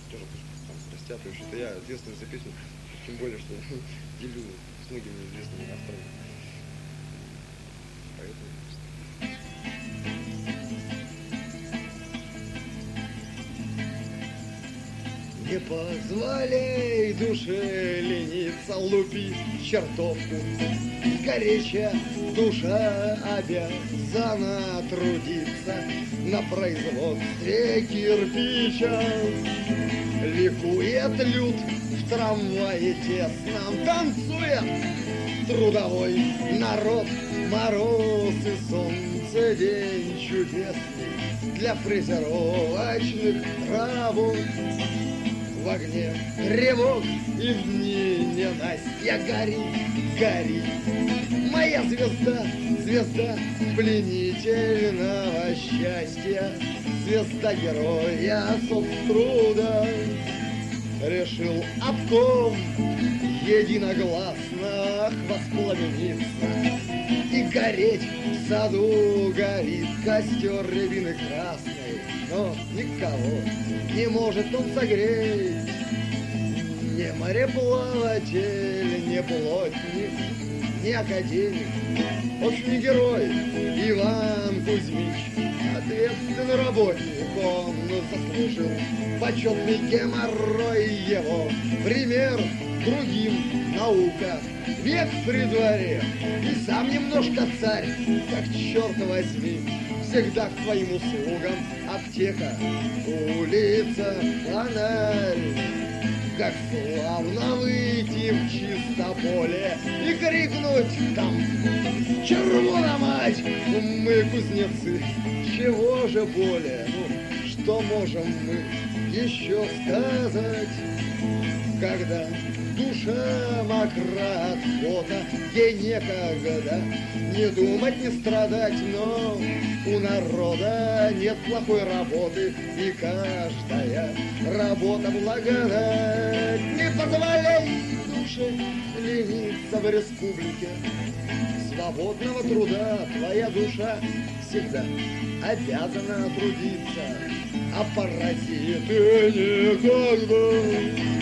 тоже пусть там простят. И что я ответственность за песню, тем более, что делю с многими известными авторами. Поэтому... Не позволяй душе лениться, лупить чертовку. Горячая душа обязана трудиться на производстве кирпича. Ликует люд в трамвае тесном, танцует трудовой народ. Мороз и солнце, день чудесный для фрезеровочных работ. В огне тревог и в дни ненастья гори, гори. Моя звезда, звезда пленительного счастья, звезда героя соцтруда. Решил обком единогласно воспламениться, и гореть в саду горит костер рябины красной, но никого не может он согреть. Не мореплаватель, не плотник, не академик, в общем, не герой Иван Кузьмич. Ответственный работник, он заслужил почетный геморрой его. Пример другим наука, век при дворе, и сам немножко царь, как черт возьми. Всегда к твоим услугам аптека, улица, фонарь. Как славно выйти в чисто поле и крикнуть там: червона мать, мы кузнецы, чего же более? Ну, что можем мы еще сказать, когда душа мокра от пота, ей некогда не думать, не страдать, но у народа нет плохой работы, и каждая работа благодать. Не позволяй душе лениться в республике свободного труда, твоя душа всегда обязана трудиться, а паразиты никогда.